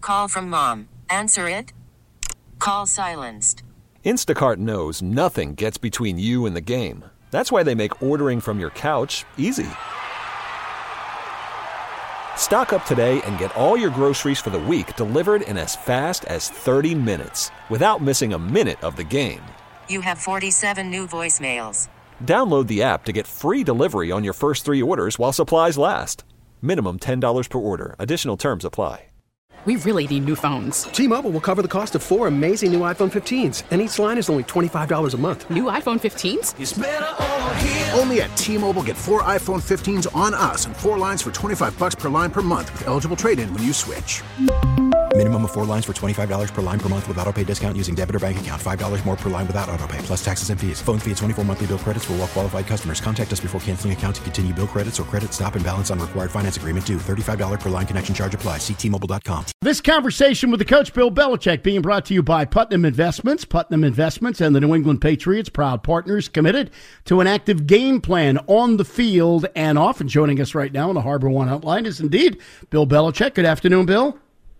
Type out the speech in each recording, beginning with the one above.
Call from mom. Answer it. Call silenced. Instacart knows nothing gets between you and the game. That's why they make ordering from your couch easy. Stock up today and get all your groceries for the week delivered in as fast as 30 minutes without missing a minute of the game. You have 47 new voicemails. Download the app to get free delivery on your first 3 orders while supplies last. Minimum $10 per order. Additional terms apply. We really need new phones. T-Mobile will cover the cost of 4 amazing new iPhone 15s, and each line is only $25 a month. New iPhone 15s? It's better over here. Only at T-Mobile, get 4 iPhone 15s on us and 4 lines for $25 per line per month with eligible trade-in when you switch. Minimum of 4 lines for $25 per line per month with autopay discount using debit or bank account. $5 more per line without autopay, plus taxes and fees. Phone fee at 24 monthly bill credits for well-qualified customers. Contact us before canceling account to continue bill credits or credit stop and balance on required finance agreement due. $35 per line connection charge applies. See T-Mobile.com. This conversation with the coach, Bill Belichick, being brought to you by Putnam Investments. Putnam Investments and the New England Patriots, proud partners, committed to an active game plan on the field and off. And joining us right now on the Harbor One Hotline is indeed Bill Belichick. Good afternoon, Bill.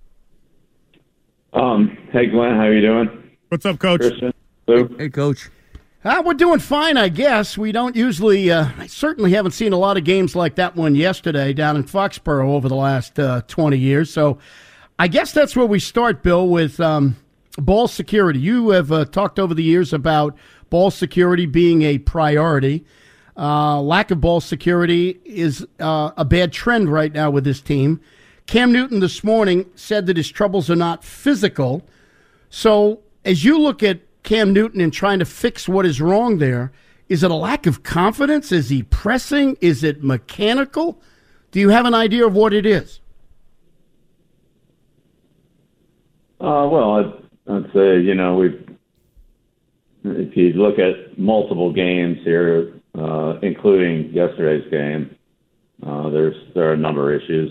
Hey, Glenn, how you doing? What's up, Coach? Christian, Lou? Hey, Coach. We're doing fine, I guess. We don't usually, I certainly haven't seen a lot of games like that one yesterday down in Foxborough over the last 20 years. So I guess that's where we start, Bill, with ball security. You have talked over the years about ball security being a priority. Lack of ball security is a bad trend right now with this team. Cam Newton this morning said that his troubles are not physical. So as you look at Cam Newton and trying to fix what is wrong there, is it a lack of confidence? Is he pressing? Is it mechanical? Do you have an idea of what it is? Well, I'd say, if you look at multiple games here, including yesterday's game, there are a number of issues.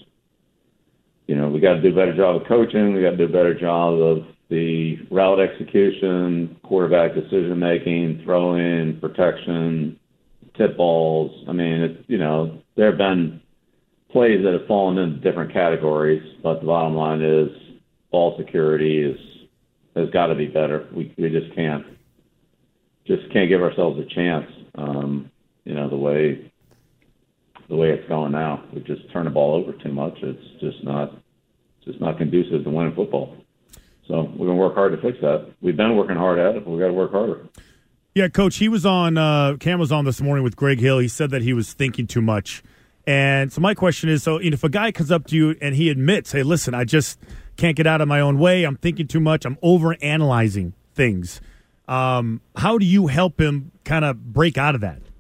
We got to do a better job of coaching. We got to do a better job of the route execution, quarterback decision-making, throwing, protection, tip balls. I mean, there have been plays that have fallen into different categories, but the bottom line is ball security has got to be better. We just can't give ourselves a chance, the way it's going now. We just turn the ball over too much. It's just not conducive to winning football. So we're going to work hard to fix that. We've been working hard at it, but we've got to work harder. Yeah, Coach, he was on, Cam was on this morning with Greg Hill. He said that he was thinking too much. And so my question is, if a guy comes up to you and he admits, hey, listen, I just can't get out of my own way. I'm thinking too much. I'm overanalyzing things. How do you help him kind of break out of that?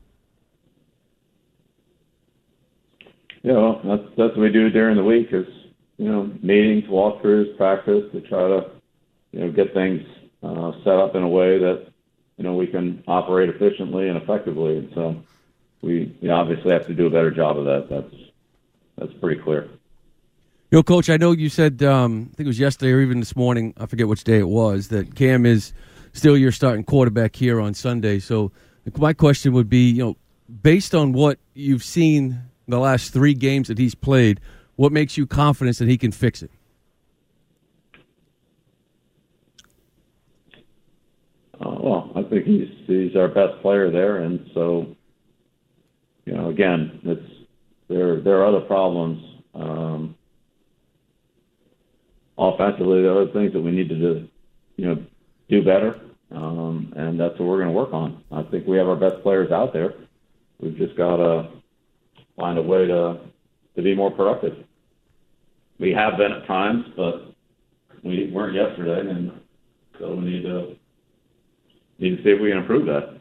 Yeah, well, that's what we do during the week is, meetings, walkthroughs, practice to try to, get things set up in a way that, we can operate efficiently and effectively. And so we obviously have to do a better job of that. That's pretty clear. Coach, I know you said, I think it was yesterday or even this morning, I forget which day it was, that Cam is still your starting quarterback here on Sunday. So my question would be, based on what you've seen the last 3 games that he's played, what makes you confident that he can fix it? Well, I think he's our best player there, and so again, there are other problems offensively. There are other things that we need to do better, and that's what we're going to work on. I think we have our best players out there. We've just got to find a way to be more productive. We have been at times, but we weren't yesterday, and so we need to see if we can improve that.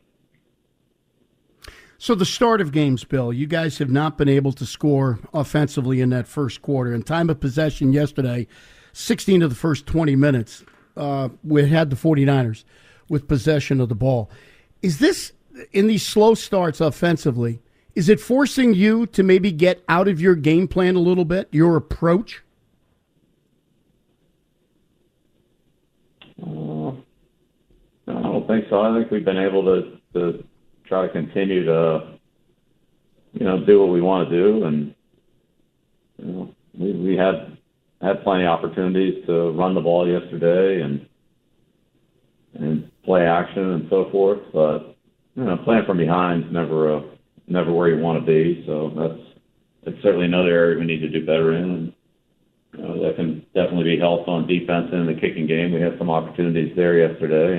So the start of games, Bill, you guys have not been able to score offensively in that first quarter. In time of possession yesterday, 16 of the first 20 minutes, we had the 49ers with possession of the ball. Is this, in these slow starts offensively, is it forcing you to maybe get out of your game plan a little bit, your approach? I don't think so. I think we've been able to try to continue to, do what we want to do, and we had had plenty of opportunities to run the ball yesterday and play action and so forth. But playing from behind is never where you want to be. So that's certainly another area we need to do better in. And, that can definitely be helped on defense and in the kicking game. We had some opportunities there yesterday,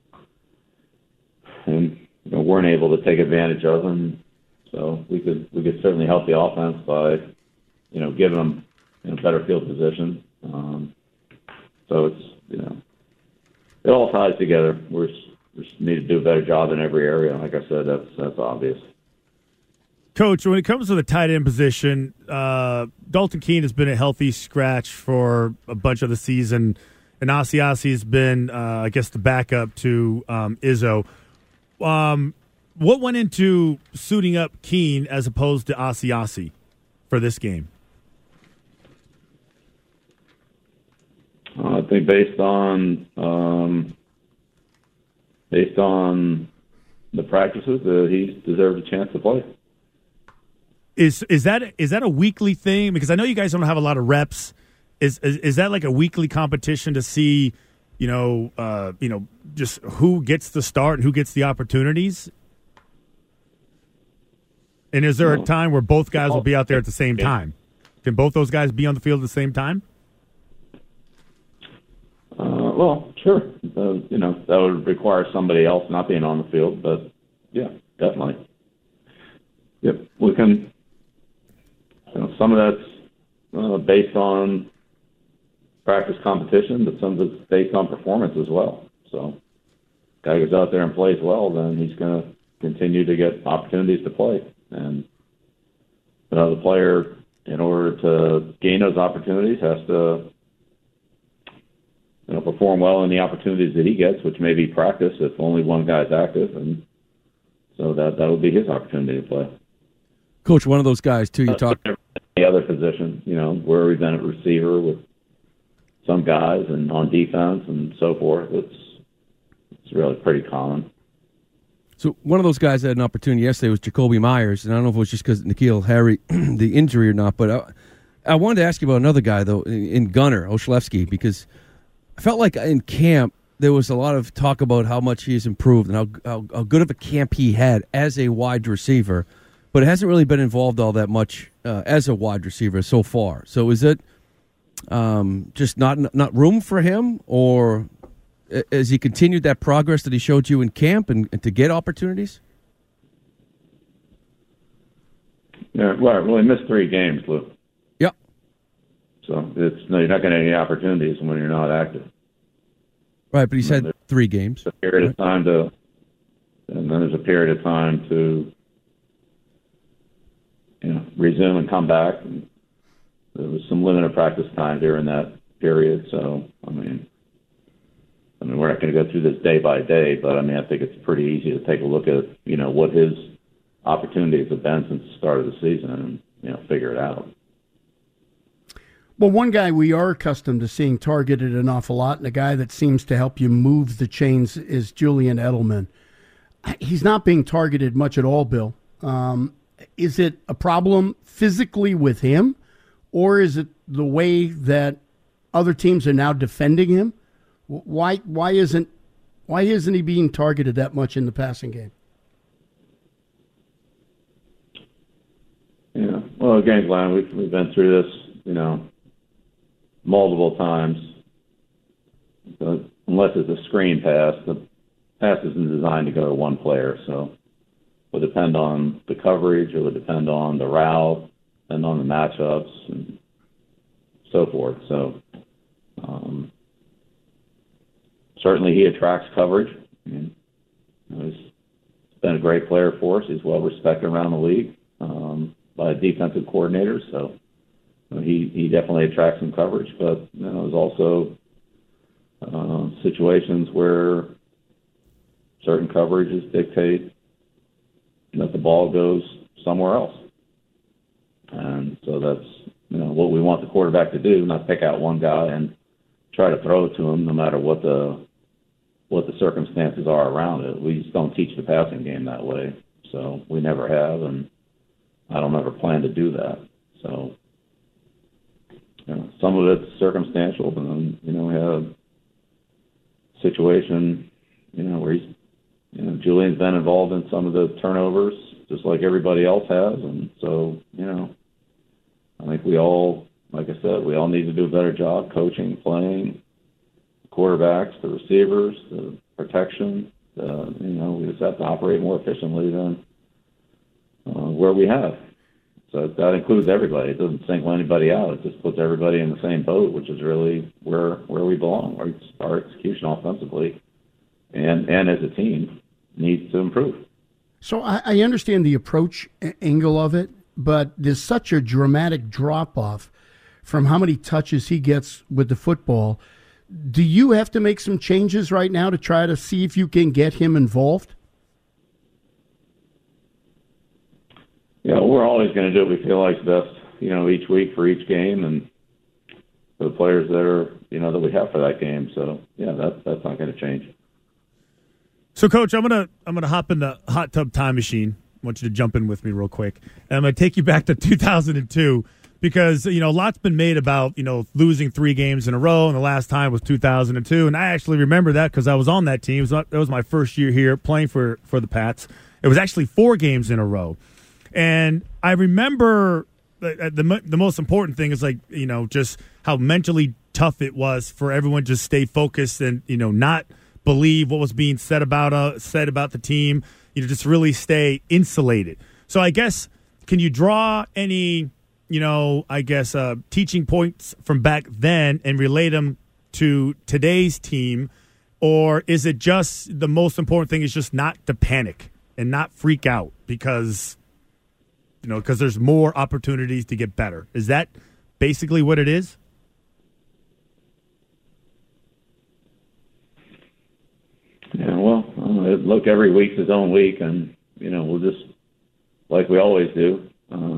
and weren't able to take advantage of them. So we could certainly help the offense by giving them better field position. So it's it all ties together. We just need to do a better job in every area. Like I said, that's obvious. Coach, when it comes to the tight end position, Dalton Keene has been a healthy scratch for a bunch of the season, and Asiasi has been, I guess, the backup to Izzo. What went into suiting up Keene as opposed to Asiasi for this game? I think based on the practices, he deserved a chance to play. Is that a weekly thing? Because I know you guys don't have a lot of reps. Is that like a weekly competition to see, just who gets the start and who gets the opportunities? And is there a time where both guys will be out there at the same time? Can both those guys be on the field at the same time? Well, sure. That would require somebody else not being on the field, but yeah, definitely. Yep, we can. Some of that's based on practice competition, but some of it's based on performance as well. So, guy goes out there and plays well, then he's going to continue to get opportunities to play. And the player, in order to gain those opportunities, has to perform well in the opportunities that he gets, which may be practice if only one guy's active, and so that will be his opportunity to play. Coach, one of those guys too. You talk the other position, where we've been at receiver with some guys and on defense and so forth. It's really pretty common. So one of those guys that had an opportunity yesterday was Jacoby Myers, and I don't know if it was just because N'Keal Harry, the injury or not, but I wanted to ask you about another guy, though, in Gunnar Olszewski, because I felt like in camp there was a lot of talk about how much he has improved and how good of a camp he had as a wide receiver, but it hasn't really been involved all that much as a wide receiver so far. So is it just not room for him, or has he continued that progress that he showed you in camp and to get opportunities? Yeah, well, he missed 3 games, Lou. Yep. So you're not going to get any opportunities when you're not active. Right, but he's had 3 games. A period of time and then there's a period of time to resume and come back. And there was some limited practice time during that period. So I mean, we're not going to go through this day by day, but I think it's pretty easy to take a look at what his opportunities have been since the start of the season and figure it out. Well, one guy we are accustomed to seeing targeted an awful lot, and a guy that seems to help you move the chains, is Julian Edelman. He's not being targeted much at all, Bill. Is it a problem physically with him, or is it the way that other teams are now defending him? Why isn't he being targeted that much in the passing game? Yeah, well, again, Glenn, we've been through this, multiple times. But unless it's a screen pass, the pass isn't designed to go to one player. So it would depend on the coverage, it would depend on the route, and on the matchups, and so forth. So certainly he attracts coverage. He's been a great player for us. He's well respected around the league by defensive coordinators. So he definitely attracts some coverage. But there's also situations where certain coverages dictate that the ball goes somewhere else. And so that's what we want the quarterback to do, not pick out one guy and try to throw it to him no matter what the circumstances are around it. We just don't teach the passing game that way. So we never have, and I don't ever plan to do that. So some of it's circumstantial, and then, we had a situation, where Julian's been involved in some of the turnovers, just like everybody else has. And so, I think we all, like I said, we all need to do a better job coaching, playing, quarterbacks, the receivers, the protection. We just have to operate more efficiently than where we have. So that includes everybody. It doesn't single anybody out. It just puts everybody in the same boat, which is really where we belong. Our execution offensively and as a team needs to improve. So I understand the approach angle of it, but there's such a dramatic drop-off from how many touches he gets with the football. Do you have to make some changes right now to try to see if you can get him involved? Yeah, we're always going to do what we feel like is best, each week for each game and for the players that are, that we have for that game. So, yeah, that's not going to change. So, Coach, I'm gonna hop in the hot tub time machine. I want you to jump in with me real quick. And I'm going to take you back to 2002 because, a lot's been made about, losing 3 games in a row, and the last time was 2002. And I actually remember that because I was on that team. That was my first year here playing for the Pats. It was actually 4 games in a row. And I remember the most important thing is just how mentally tough it was for everyone to just stay focused and, not believe what was being said about the team, just really stay insulated. So I guess, can you draw any, teaching points from back then and relate them to today's team? Or is it just the most important thing is just not to panic and not freak out because there's more opportunities to get better? Is that basically what it is? Yeah, well, look, every week's his own week, and, we'll just, like we always do,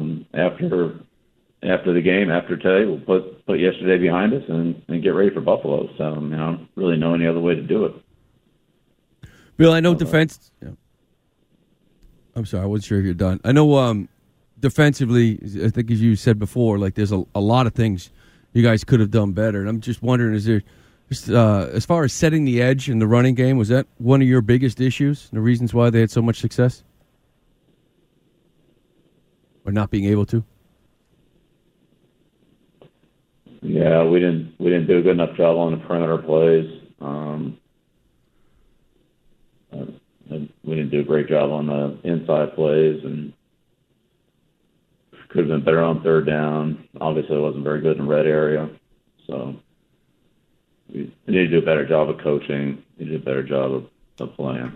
after the game, after today, we'll put yesterday behind us and get ready for Buffalo. So, I don't really know any other way to do it. Bill, I know defense. Yeah. I'm sorry, I wasn't sure if you're done. I know defensively, I think as you said before, there's a lot of things you guys could have done better. And I'm just wondering, is there, just, as far as setting the edge in the running game, was that one of your biggest issues, the reasons why they had so much success? Or not being able to? Yeah, we didn't do a good enough job on the perimeter plays. We didn't do a great job on the inside plays, and could have been better on third down. Obviously, it wasn't very good in the red area. So we need to do a better job of coaching. We need to do a better job of playing.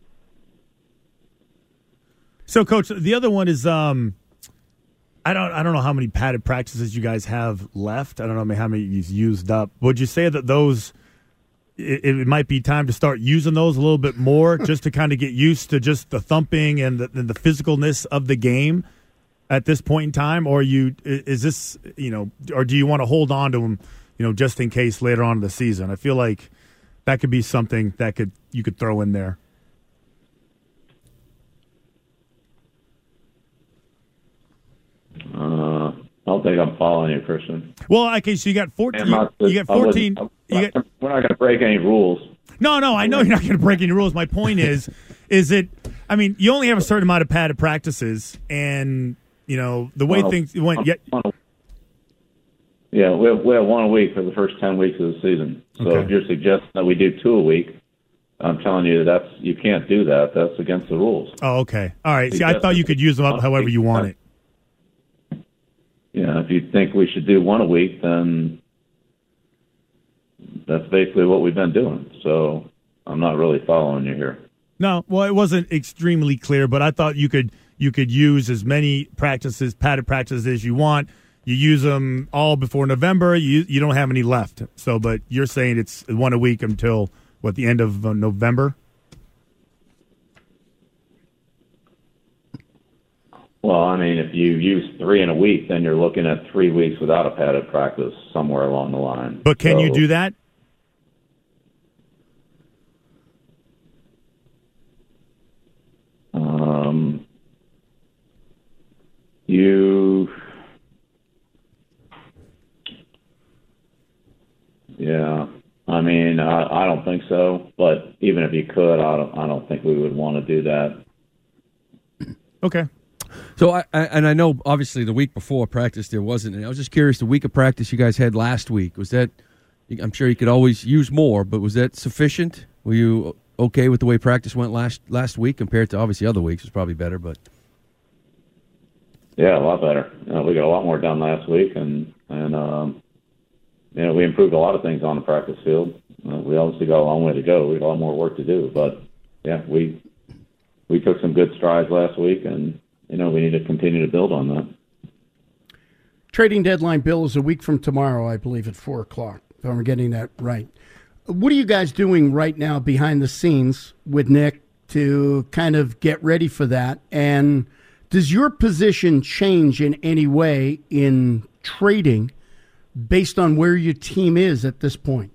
So, Coach, the other one is I don't know how many padded practices you guys have left. I don't know how many you've used up. Would you say that those it might be time to start using those a little bit more just to kind of get used to just the thumping and the physicalness of the game at this point in time? Or is this, or do you want to hold on to them, just in case later on in the season? I feel like that could be something that you could throw in there. I don't think I'm following you, Christian. Well, okay, so you got 14. You got 14. We're not going to break any rules. No, I know you're not going to break any rules. My point is it? I mean, you only have a certain amount of padded practices, and the way things went. Yeah, we have 1 a week for the first 10 weeks of the season. So Okay. if you're suggesting that we do 2 a week, I'm telling you you can't do that. That's against the rules. Oh, okay. All right. See, I thought you could use them up however you want it. Yeah, if you think we should do 1 a week, then that's basically what we've been doing. So I'm not really following you here. No, well, it wasn't extremely clear, but I thought you could use as many padded practices as you want. You use them all before November. You don't have any left. So, but you're saying it's 1 a week until the end of November? Well, I mean, if you use 3 in a week, then you're looking at 3 weeks without a padded practice somewhere along the line. But can you do that? Yeah. I mean, I don't think so. But even if you could, I don't think we would want to do that. Okay. So I know obviously the week before practice there wasn't. And I was just curious, the week of practice you guys had last week, was that? I'm sure you could always use more, but was that sufficient? Were you okay with the way practice went last week compared to obviously other weeks? It was probably better, but yeah, a lot better. We got a lot more done last week, and we improved a lot of things on the practice field. We obviously got a long way to go. We got a lot more work to do, but yeah, we took some good strides last week, and we need to continue to build on that. Trading deadline, Bill, is a week from tomorrow, I believe, at 4:00. If I'm getting that right. What are you guys doing right now behind the scenes with Nick to kind of get ready for that? And does your position change in any way in trading based on where your team is at this point?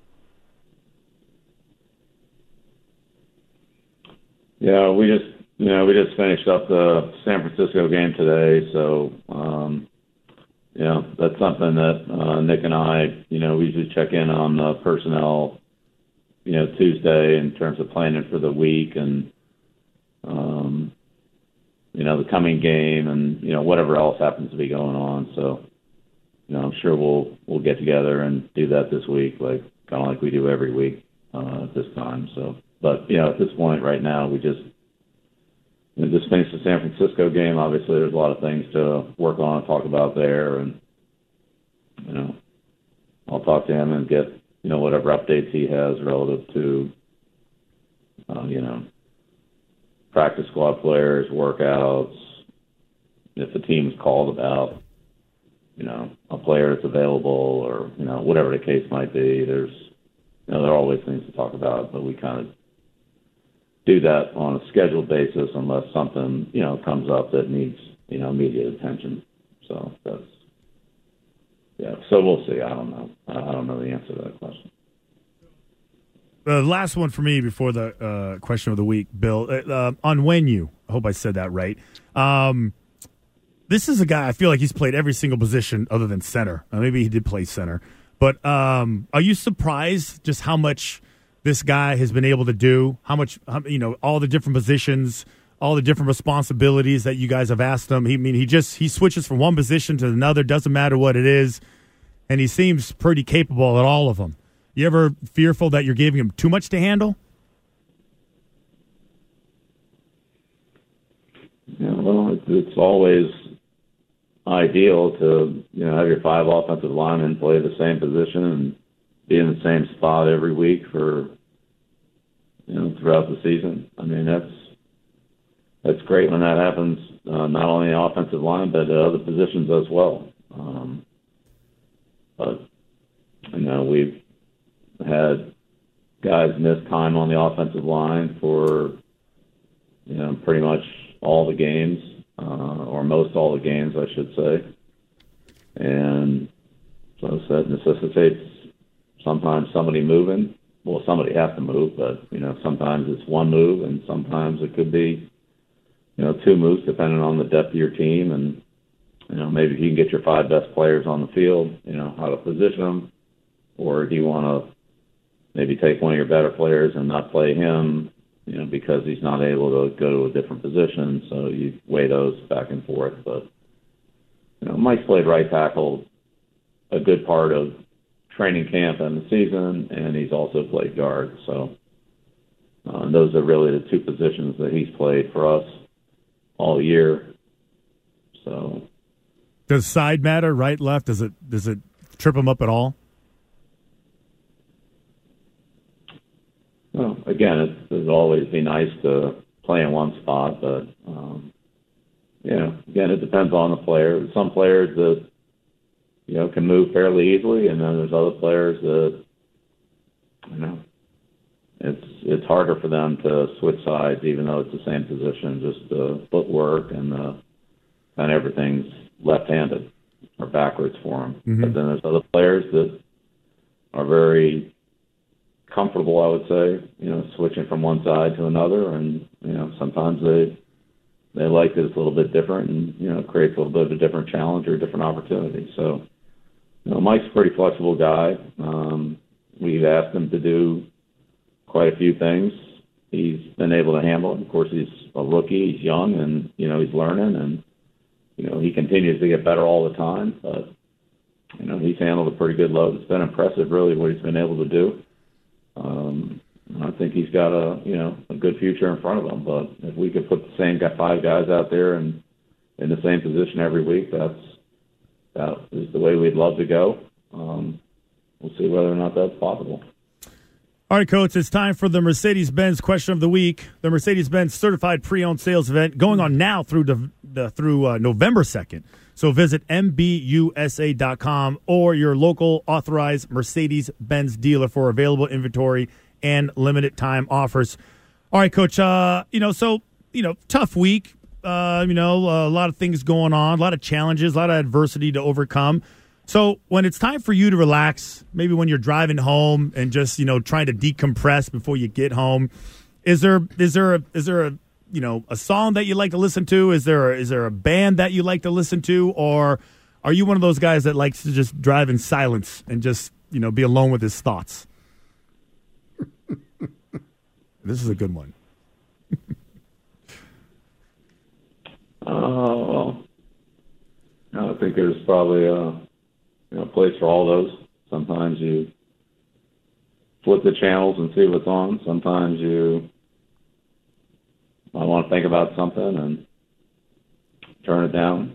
Yeah, we just finished up the San Francisco game today, so that's something that Nick and I, we usually check in on the personnel, Tuesday in terms of planning for the week and the coming game and whatever else happens to be going on. So I'm sure we'll get together and do that this week, kind of like we do every week at this time. So, but at this point right now, we just finished the San Francisco game. Obviously, there's a lot of things to work on and talk about there, and I'll talk to him and get whatever updates he has relative to practice squad players, workouts. If the team's called about a player that's available or whatever the case might be, there are always things to talk about, but we kind of do that on a scheduled basis unless something comes up that needs immediate attention. So so we'll see. I don't know the answer to that question. The last one for me before the question of the week, Bill, on Onwenu. I hope I said that right. This is a guy, I feel like he's played every single position other than center. Maybe he did play center. But are you surprised just how much this guy has been able to do? How much, all the different positions, all the different responsibilities that you guys have asked him. He switches from one position to another, doesn't matter what it is, and he seems pretty capable at all of them. You ever fearful that you're giving him too much to handle? Yeah, well, it's always ideal to have your 5 offensive linemen play the same position and be in the same spot every week for throughout the season. I mean, that's great when that happens, not only in the offensive line but other positions as well. But we've had guys miss time on the offensive line for pretty much all the games, or most all the games, I should say. And so that necessitates sometimes somebody moving. Well, somebody has to move, but sometimes it's one move, and sometimes it could be 2 moves, depending on the depth of your team. And maybe if you can get your 5 best players on the field, how to position them, or do you want to maybe take one of your better players and not play him, because he's not able to go to a different position. So you weigh those back and forth. But Mike's played right tackle a good part of training camp and the season, and he's also played guard. So those are really the 2 positions that he's played for us all year. So does side matter, right, left? Does it trip him up at all? Well, again, it'd always be nice to play in one spot, but again, it depends on the player. Some players that can move fairly easily, and then there's other players that it's harder for them to switch sides, even though it's the same position. Just the footwork and everything's left-handed or backwards for them. Mm-hmm. But then there's other players that are very comfortable, I would say, switching from one side to another, and sometimes they like that it's a little bit different, and it creates a little bit of a different challenge or a different opportunity. So, Mike's a pretty flexible guy. we've asked him to do quite a few things. He's been able to handle it. Of course, he's a rookie. He's young, and, he's learning, and, he continues to get better all the time. But, he's handled a pretty good load. It's been impressive, really, what he's been able to do. I think he's got a good future in front of him. But if we could put the same 5 guys out there and in the same position every week, that is the way we'd love to go. We'll see whether or not that's possible. All right, Coach, it's time for the Mercedes-Benz Question of the Week. The Mercedes-Benz Certified Pre-Owned Sales Event going on now through November 2nd. So visit MBUSA.com or your local authorized Mercedes-Benz dealer for available inventory and limited time offers. All right, Coach, tough week. A lot of things going on, a lot of challenges, a lot of adversity to overcome. So when it's time for you to relax, maybe when you're driving home and just, trying to decompress before you get home, is there a song that you like to listen to? Is there a band that you like to listen to? Or are you one of those guys that likes to just drive in silence and just, be alone with his thoughts? This is a good one. I think there's probably a place for all those. Sometimes you flip the channels and see what's on. Sometimes I want to think about something and turn it down.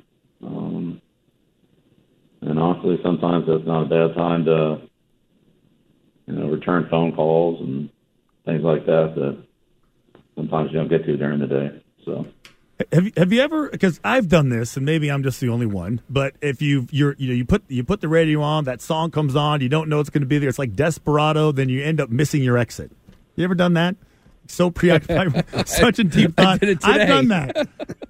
And honestly, sometimes that's not a bad time to, return phone calls and things like that sometimes you don't get to during the day. So. Have you ever? Because I've done this, and maybe I'm just the only one. But if you put the radio on, that song comes on, you don't know it's going to be there. It's like Desperado. Then you end up missing your exit. You ever done that? So preoccupied, with such a deep thought. I've done that.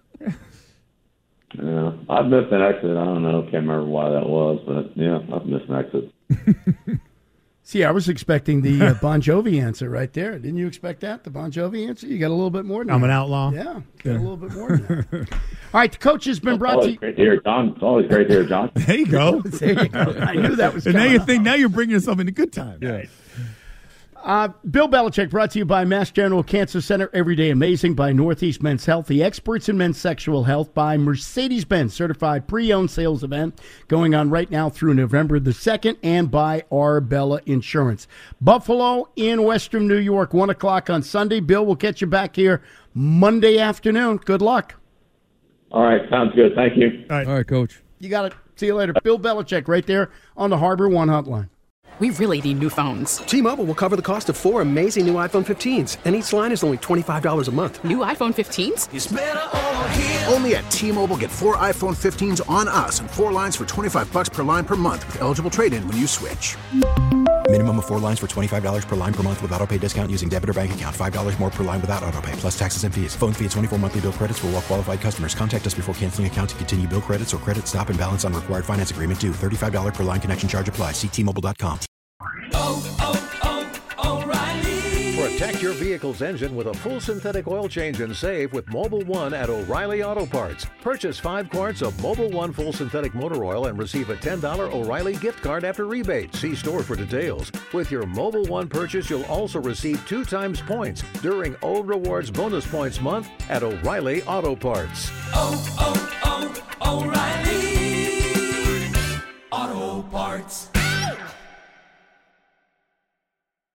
Yeah, I've missed an exit. I don't know. Can't remember why that was, but yeah, I've missed an exit. See, I was expecting the Bon Jovi answer right there. Didn't you expect that? The Bon Jovi answer? You got a little bit more than that. I'm an outlaw. Yeah, got a little bit more than that. All right, the coach has been brought to you. Great to hear, John. It's always great to hear, John. There you go. There you go. I knew that was coming. And now you're bringing yourself into good time. Yeah. Bill Belichick brought to you by Mass General Cancer Center, Everyday Amazing, by Northeast Men's Health, the experts in men's sexual health, by Mercedes-Benz Certified Pre-Owned Sales Event going on right now through November the 2nd, and by Arbella Insurance. Buffalo in Western New York, 1 o'clock on Sunday. Bill, we'll get you back here Monday afternoon. Good luck. All right, sounds good. Thank you. All right, Coach. You got it. See you later. Bill Belichick right there on the Harbor One hotline. We really need new phones. T-Mobile will cover the cost of 4 amazing new iPhone 15s, and each line is only $25 a month. New iPhone 15s? It's better over here. Only at T-Mobile, get 4 iPhone 15s on us and 4 lines for $25 per line per month with eligible trade-in when you switch. Minimum of 4 lines for $25 per line per month with autopay discount using debit or bank account. $5 more per line without autopay, plus taxes and fees. Phone fee at 24 monthly bill credits for well-qualified customers. Contact us before canceling account to continue bill credits or credit stop and balance on required finance agreement due. $35 per line connection charge applies. See T-Mobile.com. O'Reilly. Protect your vehicle's engine with a full synthetic oil change and save with Mobil 1 at O'Reilly Auto Parts. Purchase 5 quarts of Mobil 1 full synthetic motor oil and receive a $10 O'Reilly gift card after rebate. See store for details. With your Mobil 1 purchase, you'll also receive 2 times points during O Rewards Bonus Points Month at O'Reilly Auto Parts. O'Reilly Auto Parts.